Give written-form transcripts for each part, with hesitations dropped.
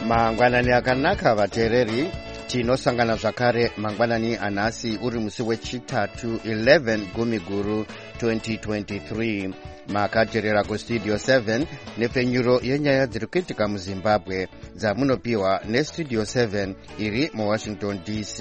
mangwanani akanaka vateereri, tinosangana zvakare mangwanani anhasi uri musi wechitatu 11 Gumiguru 2023. makateerera kustudio 7 nepfenyuro yenyaya dziri kuitika muzimbabwe dzamunopiwa nestudio 7 iri muwashington DC.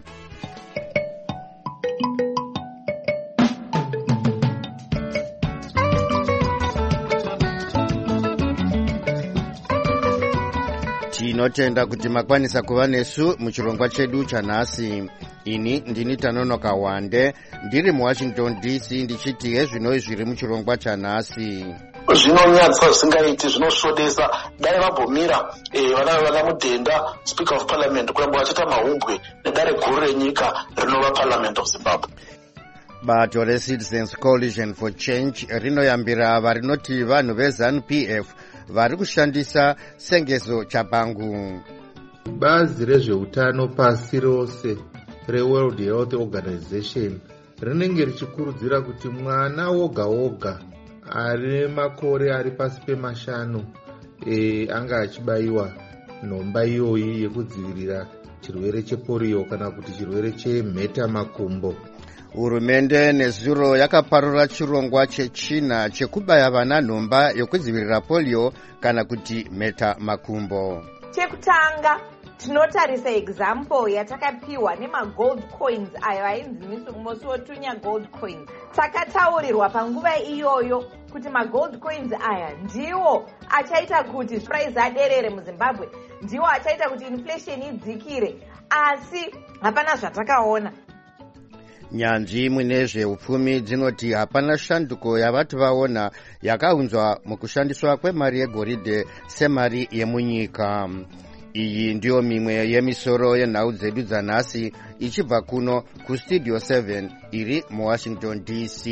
tinotenda kuti makwanisa kuva nesu muchirongwa chedu chanhasi. ini ndini Tanonoka Wande ndiri muwashington DC ndichiti hezvinoi zviri muchirongwa chanhasi. Zvinonyadza zvisingaiti, zvinosvodesa. Dai vambomira vana mudhenda speaker of parliament kuramba vachita mahumbwe nedare guru renyika rinova parliament of Zimbabwe. bato reCitizens Coalition for Change rinoyambira varinoti vanhu veZANU-PF vari kushandisa sengezo chabangu. Bazi rezveutano pasi rose reWorld Health Organization rinenge richikurudzira kuti mwana woga woga ari makore ari pasi pemashanu anga achibayiwa nhomba iyoyi yekudzivirira chirwere chepolio kana kuti chirwere chemheta makumbo. Hurumende nezuro yakaparura chirongwa chechina chekubaya vana nhomba yokudzivirira polio kana kuti mheta makumbo. Chekutanga tinotarisa example yatakapiwa nemagold coins ayo ainzi musi wotunya gold coins. Takataurirwa panguva iyoyo kuti magold coins aya ndiwo achaita kuti price aderere muZimbabwe, ndiwo achaita kuti inflation idzikire, asi hapana zvatakaona. nyanzvi mune zveupfumi dzinoti hapana shanduko yavati vaona yakaunzwa mukushandiswa kwemari yegoridhe semari yemunyika. iyi ndiyo mimwe yemisoro yenhau dzedu dzanhasi ichibva kuno kustudio 7 iri muwashington DC.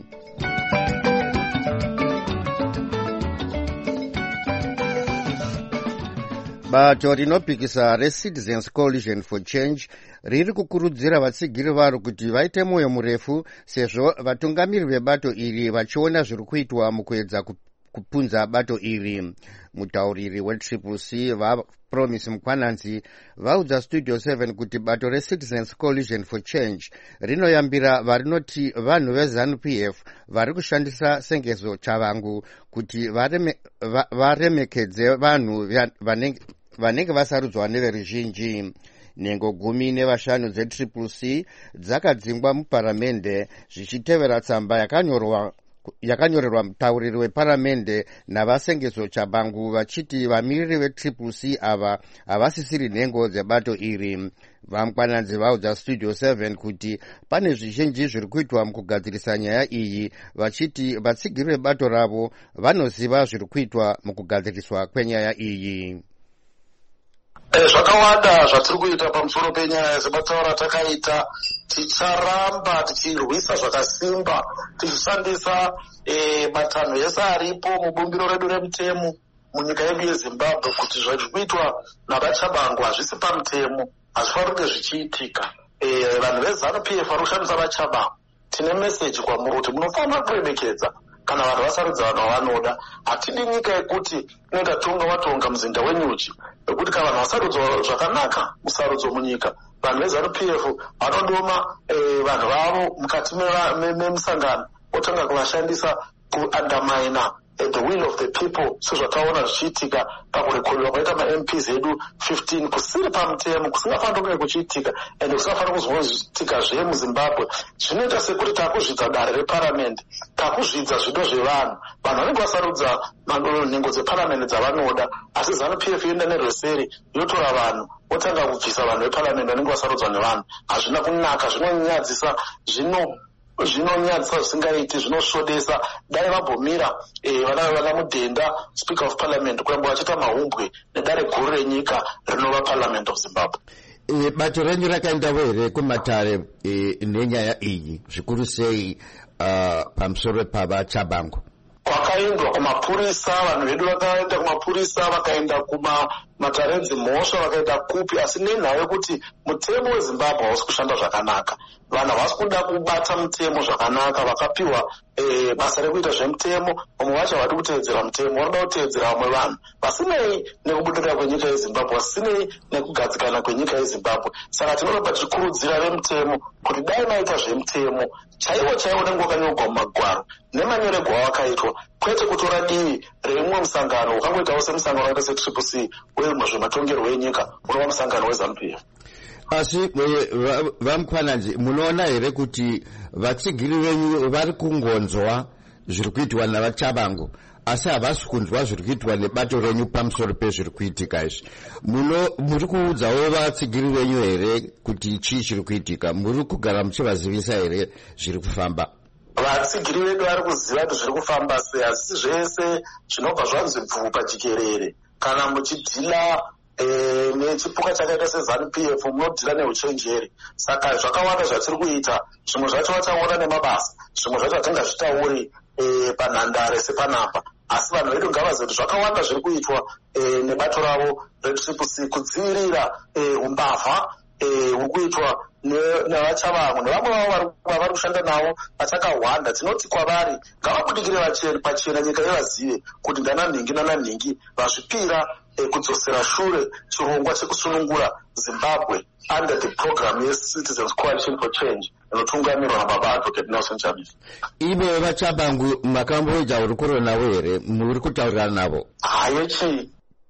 bato rinopikisa reCitizens Coalition for Change riri kukurudzira vatsigiri varo kuti vaite mwoyo murefu sezvo vatungamiri vebato iri vachiona zviri kuitwa mukuedza kupunza bato iri. mutauriri weCCC vaPromise Mukwananzi vaudza studio 7 kuti bato reCitizens Coalition for Change rinoyambira varinoti vanhu veZANU-PF vari kushandisa sengezo chavangu kuti varemekedze vanhu vanenge vasarudzwa neveruzhinji. nhengo 15 dzeCCC dzakadzingwa muparamende zvichitevera tsamba yakanyorerwa mutauriri weparamende navasengezo chabangu vachiti vamiriri veCCC ava havasisiri nhengo dzebato iri. vamukwananzi vaudza studio 7 kuti pane zvizhinji zviri kuitwa mukugadzirisa nyaya iyi, vachiti vatsigiri vebato ravo vanoziva zviri kuitwa mukugadziriswa kwenyaya iyi. Zvakawanda zvatiri kuita pamusoro penyaya dzemataura takaita, ticharamba tichirwisa zvakasimba tichishandisa matanho ese aripo mubumbiro redu remutemo munyika yedu yeZimbabwe kuti zviri kuitwa navachabangu hazvisi pamutemo, hazvifaniri kunge zvichiitika. vanhu veZANU-PF vari kushandisa vachabangu, tine meseji kwamuri kuti munofanira kuremekedza kana vanhu vasarudza vanhu vavanoda. hatidi nyika yekuti inoita tonga watonga muzinda wenyuchi wekuti kana vanhu vasarudzwa zvakanaka musarudzo munyika. vanhu veZANU-PF vanondoma vanhu vavo mukati memusangano otanga kuvashandisa kuandamaina the will of the people, sezvataona zvichiitika pakurekodwa kwaita maMPs edu 15 kusiri pamutemo, kusingafaniri kunge kuchiitika ende kusingafaniri kuzoitika muZimbabwe. zvinoita sekuti takuzvidza dare reparamende, takuzvidza zvido zvevanhu. vanhu vanenge vasarudza nhengo dzeparamende dzavanoda, asi ZANU-PF yoenda nerweseri yotora vanhu otanga kubvisa vanhu veparamende vanenge vasarudzwa nevanhu. hazvina kunaka, zvinonyadzisa, zvinonyadzisa zvisingaiti, zvinosvodesa. dai vambomira vana mudhenda speaker of parliament kuramba vachita mahumbwe nedare guru renyika rinova parliament of Zimbabwe. bato renyu rakaendawo here kumatare nenyaya iyi zvikuru sei pamusoro pavachabangu? Wakaendwa kumapurisa, vanhu vedu vakaenda kumapurisa, vakaenda matarenzi mhosva vakaita kupi, asi nenhau yekuti mutemo wezimbabwe hausi kushanda zvakanaka. Vanhu havasi kuda kubata mutemo zvakanaka, vakapiwa basa rekuita zvemutemo, vamwe vacho havadi kuteedzera mutemo, vanoda kuteedzera vamwe vanhu, vasinei nekubudirira kwenyika yezimbabwe, vasinei nekugadzikana kwenyika yezimbabwe. Saka tinoda tichikurudzira vemutemo kuti dai maita zvemutemo chaiwo chaiwo nenguva wakanyorwa mumagwaro nemanyorerwa wakaitwa, kwete kutora divi reimwe musangano ukangoitawo semusangano wakaita seTCC weimwe zvematongerwo enyika unova musangano weZANU-PF. Asi vaMukwananzi, munoona here kuti vatsigiri venyu vari kungonzwa zviri kuitwa navachabangu, asi havasi kunzwa zviri kuitwa nebato renyu pamusoro pezviri kuitika izvi? Muri kuudzawo vatsigiri venyu here kuti chii chiri kuitika? Muri kugara muchivazivisa here zviri kufamba? Vatsigiri vedu vari kuziva kuti zviri kufamba sei, asi zvese zvinobva zvanzi bvupa jikerere. Kana muchidhila nechipuka chakaita seZANU-PF munodhila neuchenjeri. Saka zvakawanda zvatiri kuita, zvimwe zvacho vachaona nemabasa, zvimwe zvacho hatingazvitauri panhandare sepanapa, asi vanhu vedu ngavazive kuti zvakawanda zviri kuitwa nebato ravo reTCC kudzivirira umbavha huri kuitwa nevachavangu nevamwe vavo vari kushanda navo vachakahwanda. Tinoti kwavari ngavabudikire pachena, nyika yevazive kuti ndananhingi vazvipira kudzosera shure chirongwa chekusunungura Zimbabwe under the program yeCitizens Coalition for Change inotungamirwa nababa Advocate Nelson Chamisa. Ivo vachabangu makamboita uri kurova navo here? Muri kutaurirana navo? Hayo chii?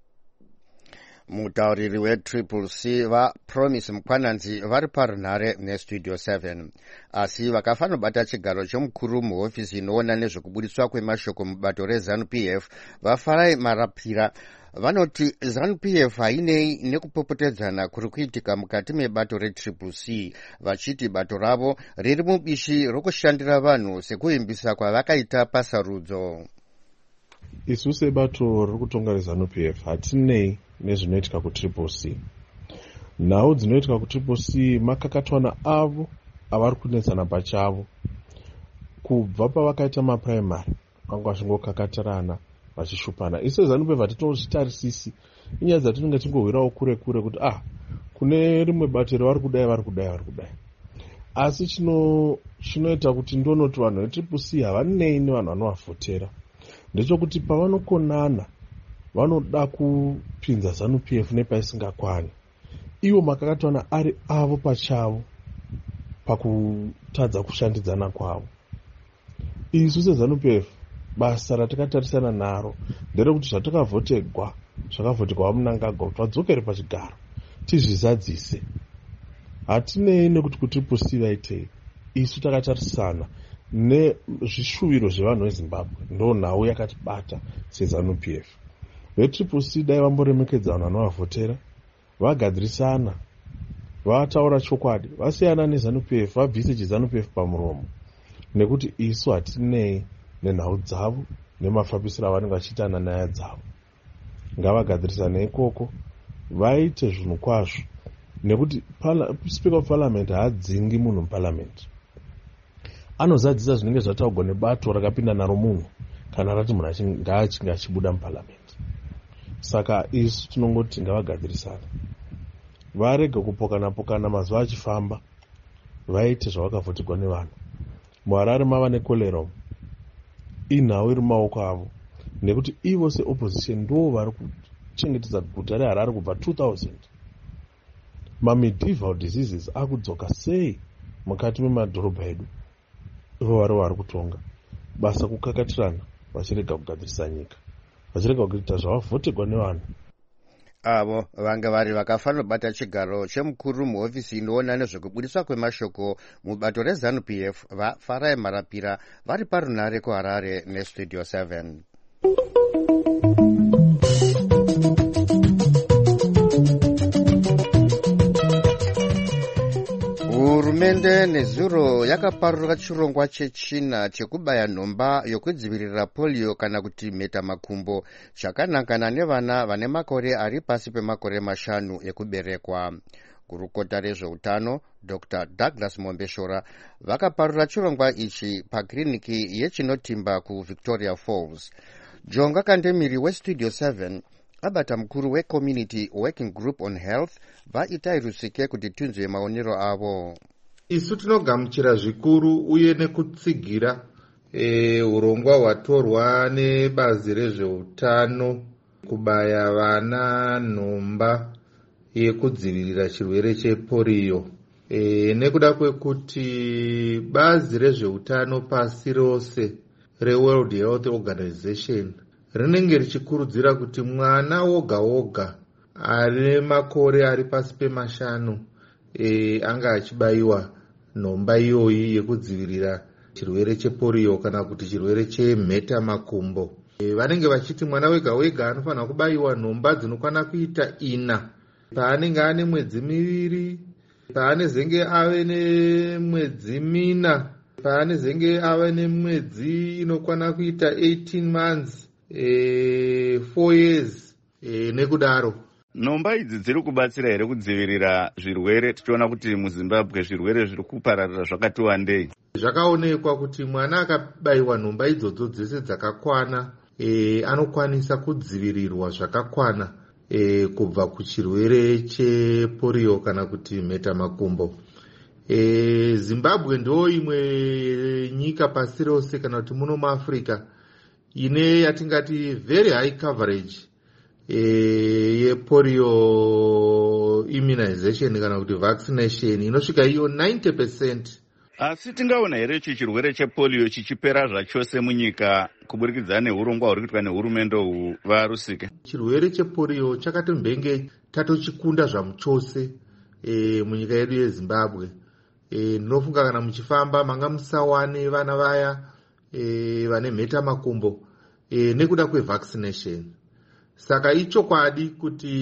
Mutauriri weTCC vaPromise Mukwananzi vari parunhare neStudio 7, asi vakafanobata chigaro chomukuru muhofisi inoona nezvekubudiswa kwemashoko mubato reZANU-PF vaFarai Marapira vanoti ZANU-PF hainei nekupopotedzana kuri kuitika mukati mebato reTCC, vachiti bato ravo riri mubishi rokushandira vanhu sekuimbisa kwavakaita pasarudzo. Isu sebato riri kutonga reZANU-PF hatinei nezvinoitika kuTCC. Nhau dzinoitika kuTCC makakatwana avo avari kunetsana pachavo. Kubva pavakaita mapuraimari vanga vachingokakatarana vachishupana. Isu ZANU-PF hatitozvitarisisi, inyaya dzatinenge tingohwirawo kure kure kuti kune rimwe bato vari kudai. Asi chinoita kuti ndonoti vanhu veTCC havanei nevanhu vanovafotera ndechekuti pavanokonana vanoda kupinza ZANU-PF nepaisingakwani. Ivo makakatwana ari avo pachavo pakutadza kushandidzana kwavo. Isu seZANU-PF basa ratakatarisana naro nderekuti zvakavhoterwa vamunangagwa kuti vadzokere pachigaro tizvizadzise. Hatinei nekuti kuTCC vaitei, isu takatarisana nezvishuviro zvevanhu veZimbabwe. Ndo nhau yakatibata seZANU-PF. VeTCC dai vamboremekedza vanhu vanovavhotera, vagadzirisana, vataura chokwadi, vasiyana neZANU-PF, vabvise chiZANU-PF pamuromo, nekuti isu hatinei nenhau dzavo nemafambisiro avanenge vachiitana nyaya dzavo. Ngavagadzirisane ikoko, vaite zvinhu kwazvo, nekuti Speaker of Parliament haadzingi munhu muParliament. Anozadzisa zvinenge zvataurwa nebato rakapinda naro munhu kana rati munhu ngaachinge achibuda muParliament. Saka isu tinongoti ngavagadzirisana, varege kupokana mazuva achifamba, vaite zvavakavhoterwa nevanhu. MuHarare mava nekolera, inhau iri mumaoko avo, nekuti ivo seopposition ndo vari kuchengetedza guta reHarare kubva 2000. Medieval diseases akudzoka sei mukati memadhorobha edu? Ivo vari kutonga basa kukakatirana, vachirega kugadzirisa nyika, vachirega kuita zvavavhoterwa nevanhu. Avo vanga vari vakafanobata chigaro chemukuru muhofisi inoona nezvekubudiswa kwemashoko mubato reZANU-PF vaFarai Marapira vari parunhare kuHarare neStudio 7. Hurumende nezuro yakaparura chirongwa chechina chekubaya nhomba yokudzivirira polio kana kuti mhetamakumbo chakanangana nevana vane makore ari pasi pemakore 5 ekuberekwa. Gurukota rezveutano Dr. Douglas Mombeshora vakaparura chirongwa ichi pakiriniki yechinotimba kuVictoria Falls. Jonga Kandemiri weStudio 7 abata mukuru weCommunity Working Group on Health vaita Rusike kuti tinzwe maonero avo. Isu tinogamuchira zvikuru uye nekutsigira urongwa hwatorwa nebazi rezveutano kubaya vana nhomba yekudzivirira chirwere chepolio. Nekuda kwekuti bazi rezveutano pasi rose reWorld Health Organization rinenge richikurudzira kuti mwana woga woga ari makore ari pasi pe5 anga achibayiwa nhomba iyoyi yekudzivirira chirwere chepolio kana kuti chirwere chemheta makumbo. Vanenge vachiti mwana wega wega anofanira kubayiwa nhomba dzinokwana kuita 4 paanenge ane mwedzi 2, paanezenge ave nemwedzi 4, paanezenge ave nemwedzi inokwana kuita 18 months, 4 years, nekudaro. Nhomba idzi dziri kubatsira here kudzivirira zvirwere? Tichiona kuti muZimbabwe zvirwere zviri kupararira zvakati wandei. Zvakaonekwa kuti mwana akabayiwa nhomba idzodzo dzese dzakakwana anokwanisa kudzivirirwa zvakakwana kubva kuchirwere chepolio kana kuti mheta makumbo. Zimbabwe ndo imwe nyika pasi rose kana kuti muno muAfrica ine yatingati very high coverage yepolio immunization kana kuti vaccination inosvika iyo 90%. Asi tingaona here ichi chirwere chepolio chichipera zvachose munyika kuburikidza neurongwa huri kuitwa nehurumende uhu vaRusike? Chirwere chepolio chakatombenge tatochikunda zvamuchose munyika yedu yeZimbabwe. Ndinofunga kana muchifamba manga musawane vana vaya vane mheta makumbo nekuda kwevaccination. Saka ichokwadi kuti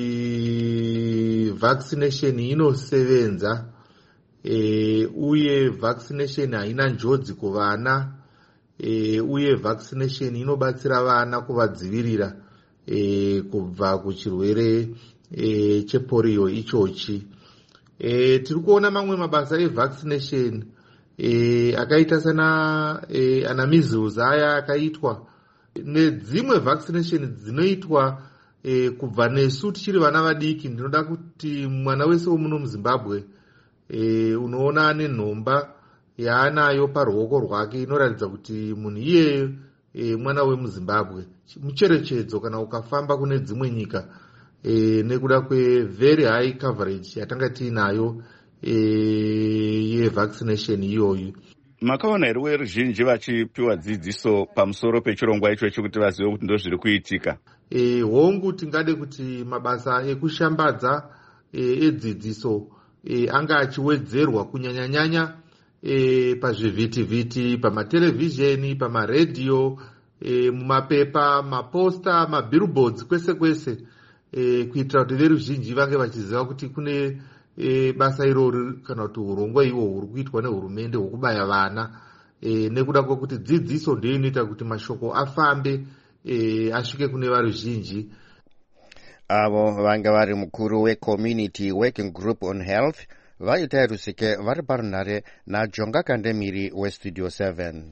vaccination inosevenza uye vaccination haina njodzi kuvana uye vaccination inobatsira vana kuvadzivirira kubva kuchirwere chepolio ichochi. Tiri kuona mamwe mabasa evaccination akaita sana ana measles aya akaitwa nedzimwe vaccination dzinoitwa kubva nesu tichiri vana vadiki. Ndinoda kuti mwana wese womuno muZimbabwe unoona ane nhomba yaanayo paruoko rwake inoratidza kuti munhu iyeyo mwana wemuZimbabwe. Mucherechedzo kana ukafamba kune dzimwe nyika nekuda kwe-very high coverage yatanga tiinayo yevaccination iyoyu. Makaona here veruzhinji vachipiwa dzidziso pamusoro pechirongwa ichochi kuti vazive kuti ndo zviri kuitika? Hongu tingade kuti mabasa ekushambadza edzidziso anga achiwedzerwa kunyanya-nyanya pazvivhiti-vhiti, pamatelevhizheni, pamaredhiyo, mumapepa, maposta, mabillboards, kwese kwese, kuitira kuti veruzhinji vange vachiziva kuti kune basa irori kana kuti urongwa ihwo huri kuitwa nehurumende hwokubaya vana. Nekuda kwekuti dzidziso ndiyo inoita kuti mashoko afambe asvike kune varuzhinji. Avo vanga vari mukuru weCommunity Working Group on Health vaita Rusike vari parunhare naJonga Kandemiri weStudio 7.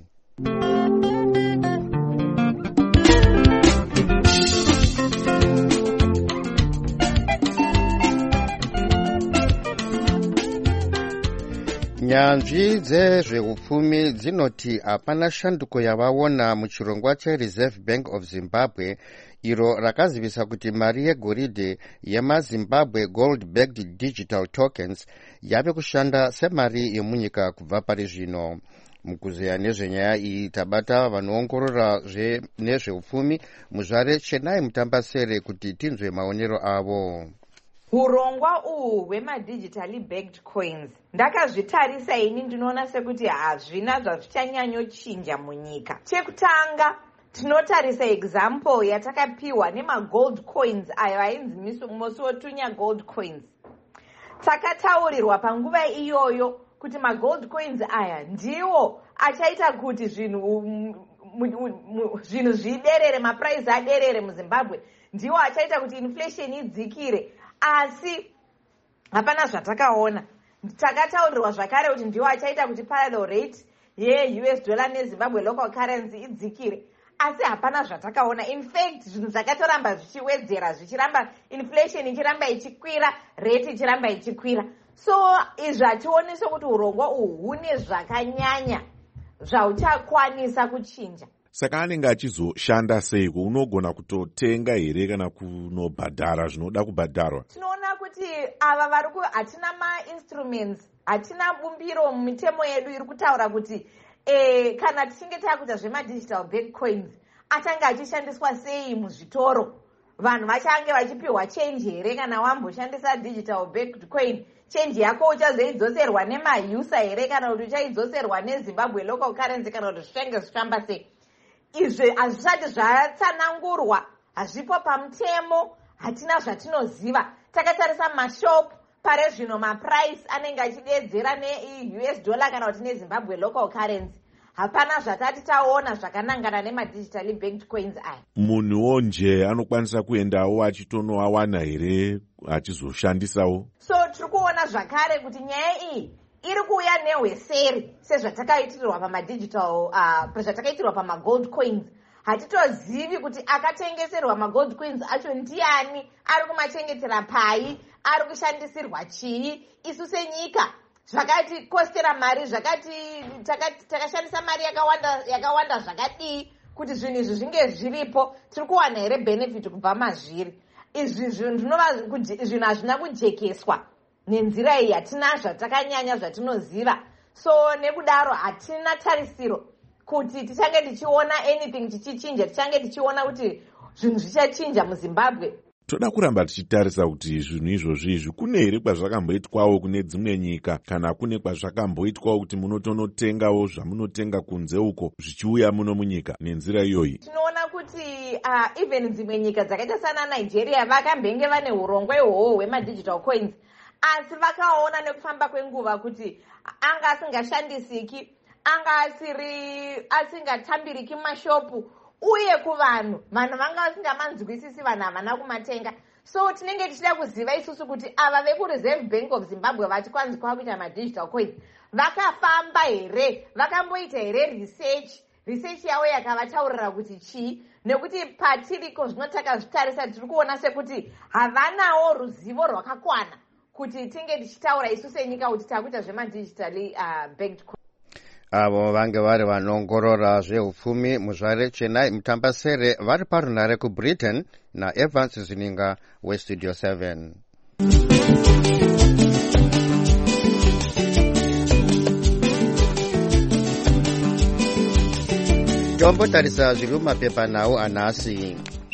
Nyanzvi dzezveupfumi dzinoti hapana shanduko yavaona muchirongwa cheReserve Bank of Zimbabwe iro rakazivisa kuti mari yegoridhe yemaZimbabwe gold-backed digital tokens yave kushanda semari yemunyika kubva pari zvino. Mukuzeya nezvenyaya iyi tabata vanoongorora nezveupfumi muzvare Chennai Mutambasere kuti tinzwe maonero avo. Urongwa uhu hwemadigitally backed coins ndakazvitarisa ini ndinoona sekuti hazvina zvazvichanyanyochinja munyika. Chekutanga tinotarisa example yatakapiwa nemagold coins ayo ainzi musi wotunya gold coins. Takataurirwa panguva iyoyo kuti magold coins aya ndiwo achaita kuti zvinhu zviderere, maprice aderere muZimbabwe, ndiwo achaita kuti inflation idzikire. Asi hapana zvatakaona. Takataurirwa zvakare kuti ndiwo achaita kuti parallel rate yeUS dollar neZimbabwe local currency idzikire. asi hapana zvatakaona. In fact zvinhu zvakatoramba zvichiwedzera, zvichiramba inflation ichiramba ichikwira, rate ichiramba ichikwira. So izvi hationeswa kuti urongwa uhu hune zvakanyanya zvauchakwanisa kuchinja. Saka anenge achizoshanda seiko? Unogona kutotenga here kana kunobhadhara zvinoda kubhadharwa? Tinoona kuti ava hatina ma-instruments, hatina bumbiro mumitemo yedu iri kutaura kuti kana tichinge takuita zvema-digital back coins achange achishandiswa sei muzvitoro. Vanhu vachange vachipiwa change here kana wamboshandisa digital back coin? Change yako uchazoidzoserwa nemausa here kana kuti uchaidzoserwa neZimbabwe local currency kana kuti zvichange zvichifamba sei? Izvi hazvisati zvatsanangurwa, hazvipo pamutemo, hatina zvatinoziva. Takatarisa mashopu pare zvino maprice anenge achidedzera neUS dollar kana kuti neZimbabwe local currency. Hapana zvatati taona zvakanangana nemadigital backed coins aya. Munhuwo nje anokwanisa kuendawo achitonoawana here achizoshandisawo? So tiri kuona zvakare kuti nyaya iyi iri kuuya nehweseri sezvatakaitirwa pamadigital zvatakaitirwa pamagold coins. Hatitozivi kuti akatengeserwa magold coins acho ndiani, ari kumachengetera pai, ari kushandisirwa chii. Isu senyika zvakati kostera mari, zvakati takashandisa mari yakawanda zvakadii kuti zvinhu izvi zvinge zviripo. Tiri kuwana here benefit kubva mazviri izvi? Zvinhu hazvina kujekeswa nenzira iyi. Hatina zvatakanyanya zvatinoziva, so nekudaro hatina tarisiro kuti tichange tichiona anything chichichinja, tichange tichiona kuti zvinhu zvichachinja muZimbabwe. Toda kuramba tichitarisa kuti zvinhu izvozvi kune here kwazvakamboitwawo kune dzimwe nyika, kana kune kwazvakamboitwawo kuti munotonotengawo zvamunotenga kunze uko zvichiuya muno munyika nenzira iyoyi. Tinoona kuti even dzimwe nyika dzakaita sana Nigeria vakambenge vane urongwa ihwohwo hwemadigital coins, asi vakaona nekufamba kwenguva kuti anga asingashandisiki, anga asingatambiriki mashopu, uye kuvanhu vanga vasingamanzwisisi, vanhu havana kumatenga. So tinenge tichida kuziva isusu kuti ava vekuReserve Bank of Zimbabwe vati kwanzi kwakuita madigital coins vakafamba here, vakamboita here research yavo yakavataurira kuti chii? Nekuti patiriko zvinotaka zvitarisa tiri kuona sekuti havanawo ruzivo rwakakwana kuti tinge tichitaura isu senyika kuti takuita zvemadigitally backed coins. Avo vange vari vanongorora zveupfumi muzvare Chennai Mutambasere vari parunhare kuBritain naEvans Zininga weStudio 7. Tombotarisa zviri mumapepanhau anhasi.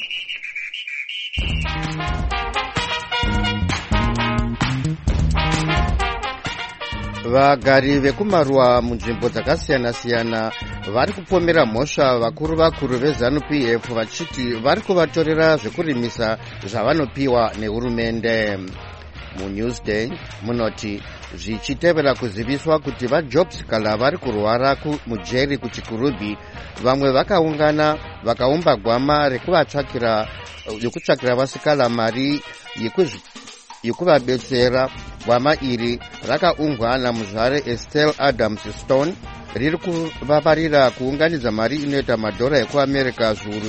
Vagari vekumaruwa munzvimbo dzakasiyana-siyana vari kupomera mhosva vakuru veZANU-PF vachiti vari kuvatorera zvekurimisa zvavanopiwa nehurumende. MuNewsday munoti zvichitevera kuziviswa kuti vaJobs-Kala vari kurwara mujeri kuChikurubi, vamwe vakaungana vakaumba gwama rekutsvakira vasikala mari yekuvabetsera. Gwama iri rakaungwa namuzvare Estelle Adams Stone riri kuvavarira kuunganidza mari inoita madhora ekuAmerica zviuru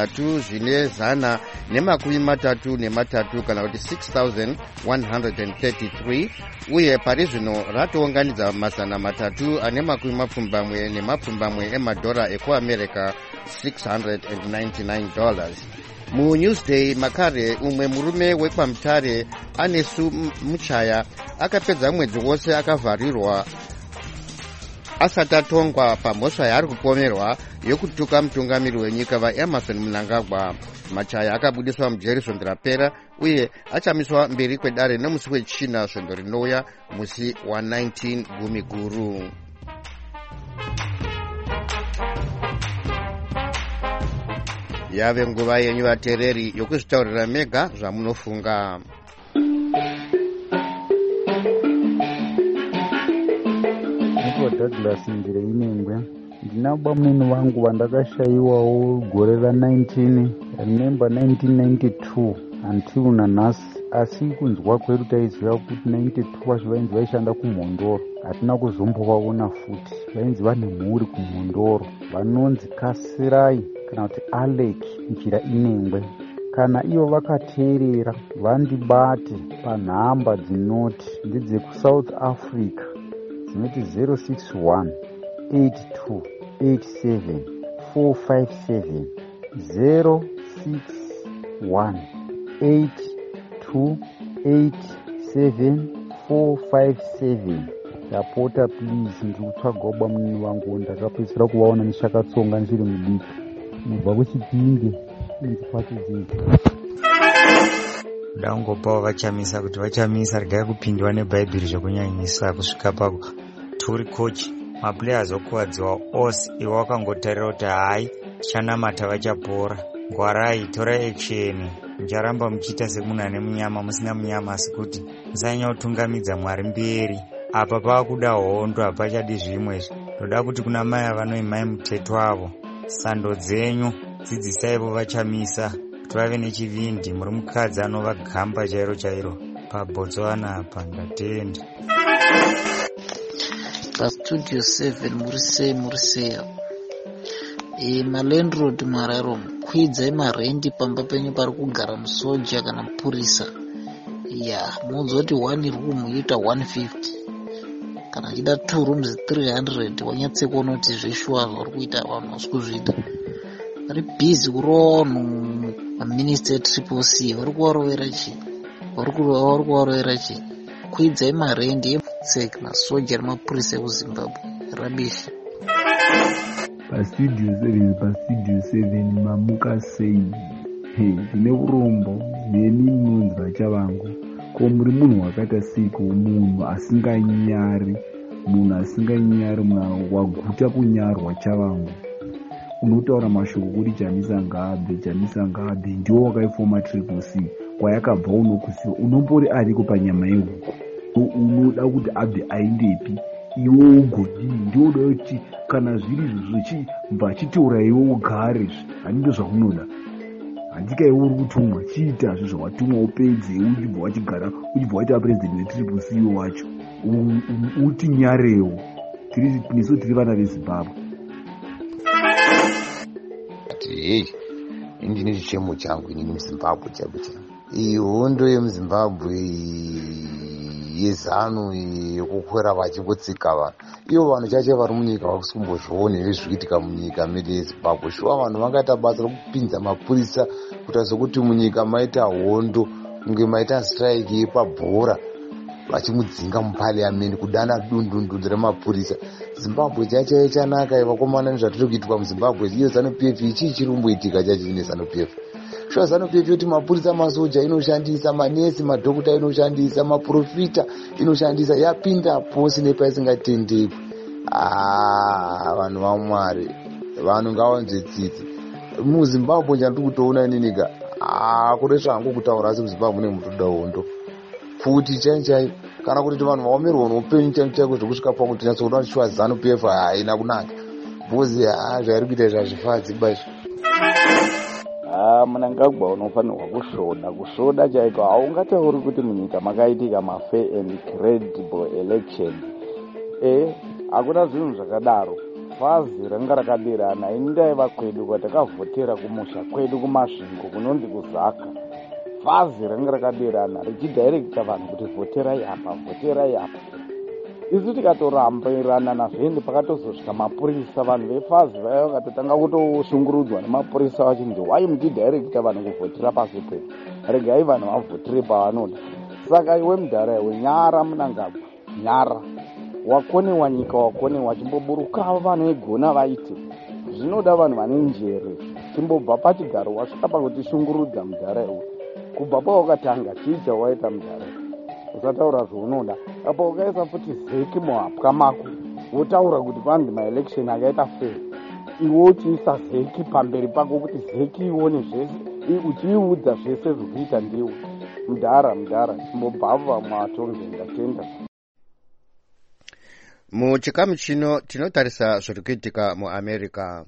633 kana kuti 6,133, uye pari zvino ratounganidza mazana 320 emadhora ekuAmerica $699. MuNewsday makare umwe murume wekwamutare anesu muchaya akapedza mwedzi wose akavharirwa asati atongwa pamhosva yaari kupomerwa yokutuka mutungamiri wenyika vaEmerson Mnangagwa. Machaya akabudiswa mujeri svondo rapera uye achamiswa mberi kwedare nemusi wechina svondo rinouya musi wa19 Gumiguru. Yave nguva yenyu vateereri yokuzvitaurira mega zvamunofunga. Ndiko Douglas Ndireinengwe. Ndina bamweni vangu vandakashayiwawo gore ra19 remember 1992 until nanhasi, asi kunzwa kwedu taiziva kuti 92 vacho vainzi vaishanda kuMhondoro. Hatina kuzombovaona futi. Vainzi vane mhuri kuMhondoro vanonzi Kasirai kana kuti Alec Njira Inengwe. Kana ivo vakateerera vandibate panhamba dzinoti ndedzekuSouth Africa dzinoti 061 82 87 457 061 82 87 457. Ndapota please, ndiri kutsvagawo bamuni vangu ndakapedzisira kuvaona nechakatsonga ndichiri mudiki mubva kuChipinge inzi Kwatidzinza. Ndangopawo vachamisa kuti vachamisa regai kupindwa nebhaibheri zvekunyanyisa kusvika pako. Turi coach maplayers okuwadziwa ose iwe wakangotarira kuti hai tichanamata vachapora. Ngwarai, tora action. Mucharamba muchiita semunhu ane munyama musina munyama, asi kuti musanyanya kutungamidza Mwari mberi. Apa paakuda hondo, hapachadi zvimwezvi. Ndoda kuti kuna mai avanoimai muteto avo, sando dzenyu dzidzisaivo vachamisa kuti vave nechivindi. Muri mukadzi anova gamba chairo chairo paBotswana apa. Ndatenda. PaStudio 7 Muriseya. Malandlord mararo kwidzai marendi pamba penyu pari kugara musoja kana mupurisa. Munozoti 1 room yoita 150 kana achida 2 rooms 300. Wanyatsekuona kuti zveshuwa vari kuita vanhu vasi kuzviita. Vari busy kuronhu maminista etriple C vari kuvarovera chii? Vari kuvarovera chii? Kwidzai marendi emusek masoja nemapurisa ekuZimbabwe. Rabishi. PaStudio 7 Mamuka sei ndine urombo neni munonzi vachavangu. Ko muri munhu wakaita siko, munhu asinganyari, munhu waguta kunyarwa chavangu. Unotaura mashoko kuti Jamisa Ngabe ndiwo wakaifoma Triple C kwayakabva unokuziva. Unombori ariko panyama yehuku, unoda kuti abve aindepi iwe ugodini. Ndioda kuti kana zviri zvichibva chitaura iwe ugare, handito zvaunoda. Handika iwe uri kutumwa, chiita zvizvawatumwa upedze. Uchibva wachigara, uchibva waita president wetriple C wacho, uti nyarewo. Nesu tiri vana veZimbabwe. Ndine chichemo changu inini muZimbabwe changu. Iyi hondo yemuZimbabwe yezano yekukwera vachingotsika vanhu, ivo vanhu chache vari munyika vakusimbozvione nezvikuitika munyika medu yeZimbabwe. Shuwa vanhu vangaita basa rekupinza mapurisa kuita sokuti munyika maita hondo, kunge maita strike yepabhora vachimudzinga mupariamendi kudana dundundu remapurisa. Zimbabwe chache chanaka vakomana nezvatiri kuitwa muZimbabwe. Iyo ZANU-PF ichi chirumboitika chache ine ZANU-PF. Shuwa ZANU-PF yoti mapurisa masoja inoshandisa, manesi madhokuta inoshandisa, maprofita inoshandisa, yapinda posi nepaisingatendekwi. Vanhu vaMwari, vanhu ngavanzwe tsitsi. MuZimbabwe chandiri kutoona ininika kuresva hangu kutaura, asi muZimbabwe mune mutoda hondo futi chaichai. Kana kuti vanhu vaomerwa noupenyu chaiko zvekusvika pakuti nyatsokuona shuwa ZANU-PF haina kunaka. Bhozi zvairi kuita zvazvifadzi baizvo. Mnangagwa unofanirwa kusvoda chaiko. Haungatauri kuti munyika makaitika mafair and credible election. Hakuna zvinhu zvakadaro. Fazi ranga rakaderana. Ini ndaiva kwedu kwatakavhotera kumusha kwedu kumasvingo kunonzi kuZaka. Fazi ranga rakaderana richidirecta vanhu kuti vhoterai apa. Isu tikatorambirana nazvende pakatozosvika mapurisa. Vanhu vefazi vaya vakatotanga kutoshungurudzwa nemapurisa vachinzi wai muchidirecta vanhu kuvhotera pasi pedu, regai vanhu vavhotere pavanoda. Saka iwe mudhara iwe nyara Mnangagwa, nyara. Wakonewa nyika, wakonewa. Chimboburukawo vanhu vegona vaite. Zvinoda vanhu vane njere. Chimbobva pachigaro wasvika pakutishungurudza mudhara iwe. Kubva pawakatanga chiita waita mudhara. Usataura zvaunoda. Apa ukaisa futi zeki muhapwa mako, wotaura kuti panzi maelection akaita fair. Iwe uchiisa zeki pamberi pako kuti zeki ione zvese, uchiiudza zvese zvekuita ndiwe. Mudhara, chimbobva mwatonge. Ndatenda. Muchikamu chino tinotarisa zviri kuitika muAmerica.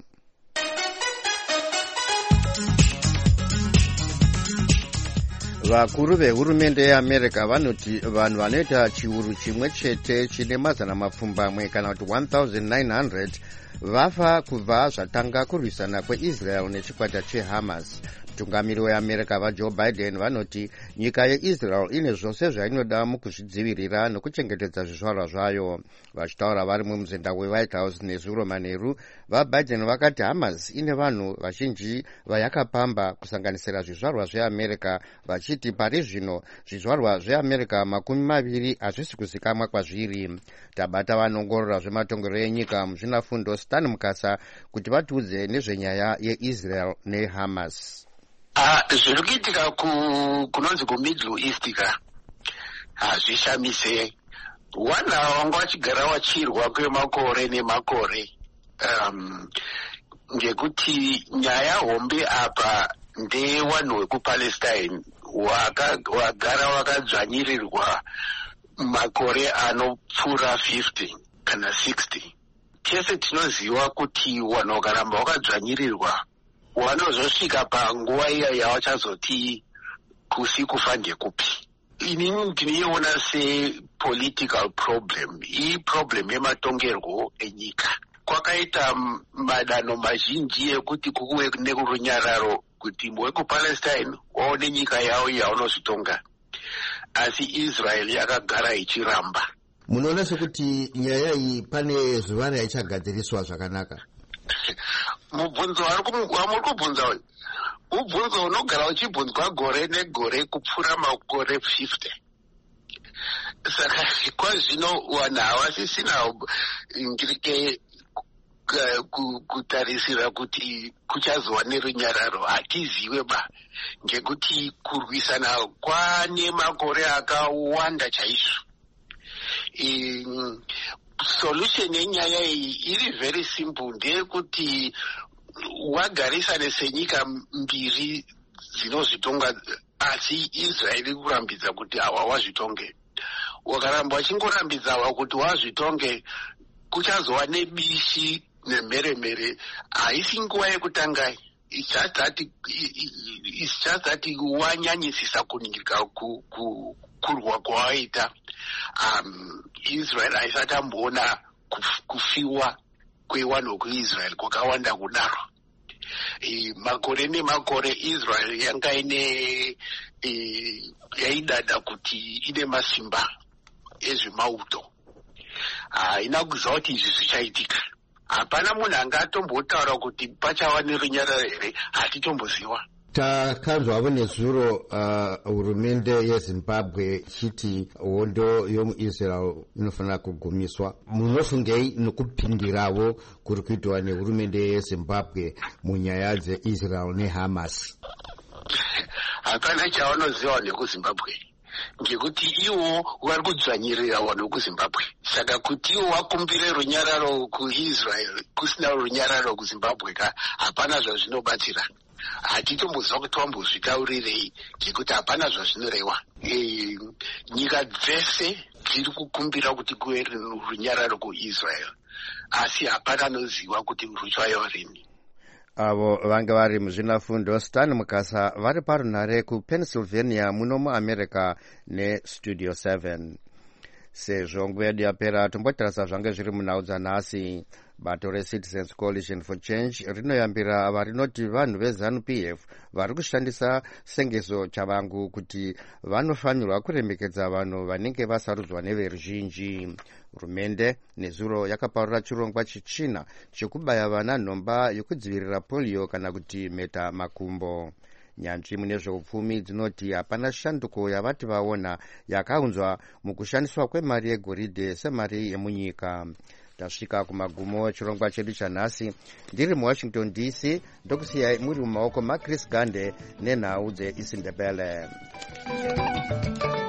Vakuru vehurumende yeAmerica vanoti vanhu vanoita chiuru chimwe chete chine mazana mapfumbamwe kana kuti 1900 vafa kubva zvatanga kurwisana kweisrael nechikwata chehamas. Mutungamiri weamerica vajoe biden vanoti nyika yeisrael ine zvose zvainoda mukuzvidzivirira nokuchengetedza zvizvarwa zvayo. Vachitaura vari mumuzinda wewhite house nezuro manheru, vabiden vakati hamas ine vanhu vazhinji vayakapamba kusanganisira zvizvarwa zveamerica, vachiti pari zvino zvizvarwa zveamerica 20 hazvisi kuzikamwa kwazviri. Tabata vanongorora zvematongerero enyika muzvinafundo Stan Mukasa kuti vatiudze nezvenyaya yeisrael nehamas. Zviri kuitika kunonzi kumiddle east ka hazvishamise. Vanhu ava vanga vachigara vachirwa kwemakore nemakore, ngekuti nyaya hombe apa ndewanhu wekupalestine wagara wakadzvanyirirwa makore anopfuura 50 kana 60. Tese tinoziva kuti vanhu vakaramba wakadzvanyirirwa wanozosvika panguva iya yavachazoti kusi kufa ndekupi. Inini ndinoiona sepolitical problem, iyi problem yematongerwo enyika. Kwakaita madanho mazhinji ekuti kukuwe nekurunyararo kuti wekupalestine waone nyika yavo yaunozvitonga, asi Israel yakagara ichiramba. Munoona sekuti nyaya iyi pane zuva raichagadziriswa zvakanaka? Mubvunzo wamuri kubvunza uyu mubvunzo unogara uchibvunzwa gore negore kupfuura makore 50. Saka kwazvino vanhu havasisina ngirike kutarisira kuti kuchazova nerunyararo. Hatiziwe ba, ngekuti kurwisana kwane makore akawanda chaizvo. Solution yenyaya iyi iri very simple, ndeyekuti wagarisane senyika mbiri dzinozvitonga asi Israel iri kurambidza kuti hawa wazvitonge. Wakaramba wachingorambidza kuti wazvitonge, kuchazova nebishi nemheremhere. Haisi nguva yekutanga. It's just that wanyanyisisa kuningirika kurwa kwawaita. Israel haisati amboona kufiwa kwewanhu wekuisrael kwakawanda kudaro. Makore nemakore Israel yanga yaidada kuti ine masimba ezvemauto. Haina kuziva kuti izvi zvichaitika. Hapana munhu angatombotaura kuti pachava nerunyararo here, hatitomboziva. Takanzwavo nezuro hurumende yeZimbabwe chiti hondo yomuIsrael inofanira kugumiswa. Munofungei nokupindirawo kuri kuitwa nehurumende yeZimbabwe munyaya dzeIsrael neHamas? Hapana chavanoziva nekuZimbabwe, ngekuti iwo vari kudzvanyirira vanhu vekuZimbabwe. Saka kuti iwo wakumbire runyararo kuIsrael kusina runyararo kuZimbabwe ka hapana zvazvinobatsira. Hatitomboziva kuti wambozvitaurirei, ngekuti hapana zvazvinoreva. Nyika dzese dziri kukumbira kuti kuve runyararo kuIsrael, asi hapana anoziva kuti ruchaiva rini. Avo vanga vari muzvinafundo Stan Mukasa vari parunhare kuPennsylvania muno muAmerica neStudio 7. Sezvo nguva yedu yapera, tombotarisa zvange zviri munhau dzanhasi. Bato reCitizens Coalition for Change rinoyambira varinoti vanhu veZANU-PF vari kushandisa sengeso chavangu kuti vanofanirwa kuremekedza vanhu vanenge vasarudzwa neveruzhinji. Hurumende nezuro yakapaurira chirongwa chechina chekubaya vana nhomba yokudzivirira polio kana kuti mheta makumbo. Nyanzvi mune zveupfumi dzinoti hapana shanduko yavati vaona yakaunzwa mukushandiswa kwemari yegoridhe semari yemunyika. Tasvika kumagumo chirongwa chedu chanhasi. Ndiri muWashington DC, ndokusiyai muri mumaoko maChris Gande nenhau dzeIsindebele.